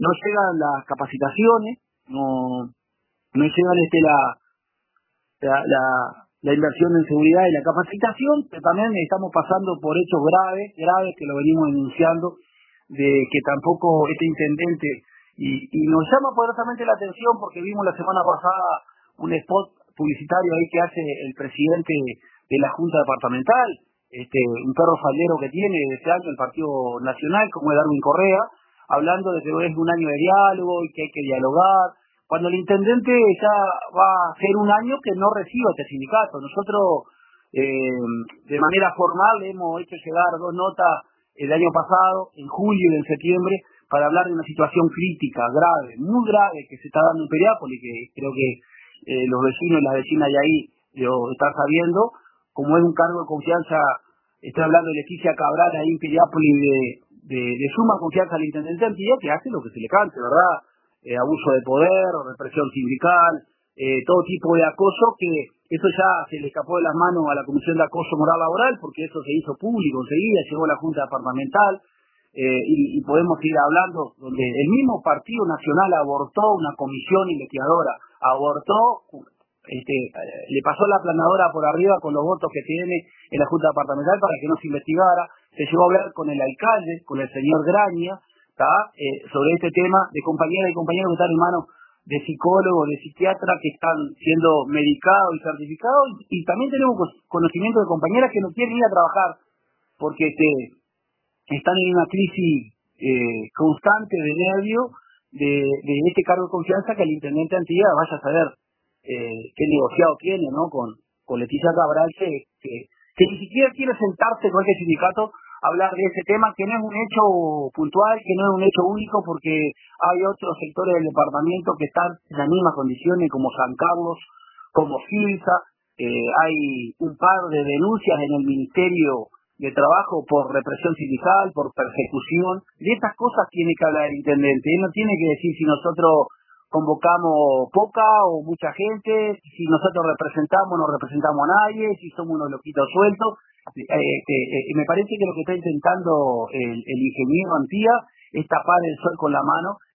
no llegan las capacitaciones, no llegan la inversión en seguridad y la capacitación, pero también estamos pasando por hechos graves que lo venimos denunciando, de que tampoco este intendente, y nos llama poderosamente la atención porque vimos la semana pasada un spot publicitario ahí que hace el presidente de la Junta Departamental, un perro faldero que tiene desde año el Partido Nacional, como es Darwin Correa, hablando de que es un año de diálogo y que hay que dialogar, cuando el intendente ya va a ser un año que no recibe este sindicato. Nosotros, de manera formal, hemos hecho llegar 2 notas el año pasado, en julio y en septiembre, para hablar de una situación crítica, grave, muy grave, que se está dando en Piriápolis, que creo que los vecinos y las vecinas de ahí lo están sabiendo, como es un cargo de confianza. Estoy hablando de Leticia Cabral ahí en Piriápolis, de suma confianza al intendente Antilla, que hace lo que se le cante, ¿verdad? Abuso de poder, represión sindical, todo tipo de acoso, que eso ya se le escapó de las manos a la Comisión de Acoso Moral Laboral, porque eso se hizo público enseguida, llegó a la Junta Departamental, y podemos ir hablando, donde el mismo Partido Nacional abortó una comisión investigadora, le pasó la aplanadora por arriba con los votos que tiene en la Junta Departamental para que no se investigara. Se llegó a hablar con el alcalde, con el señor Graña, sobre este tema de compañeras y compañeros que están en manos de psicólogos, de psiquiatras que están siendo medicados y certificados, y también tenemos conocimiento de compañeras que no quieren ir a trabajar porque están en una crisis constante de nervio de este cargo de confianza que el intendente Antilla vaya a saber qué negociado tiene, ¿no? Con Leticia Cabral, que ni siquiera quiere sentarse con este sindicato a hablar de ese tema, que no es un hecho puntual, que no es un hecho único, porque hay otros sectores del departamento que están en las mismas condiciones, como San Carlos, como Filsa. Hay un par de denuncias en el Ministerio de Trabajo por represión sindical, por persecución. De estas cosas tiene que hablar el intendente. Él no tiene que decir si nosotros convocamos poca o mucha gente, si nosotros representamos o no representamos a nadie, si somos unos loquitos sueltos. Me parece que lo que está intentando el ingeniero Antía es tapar el sol con la mano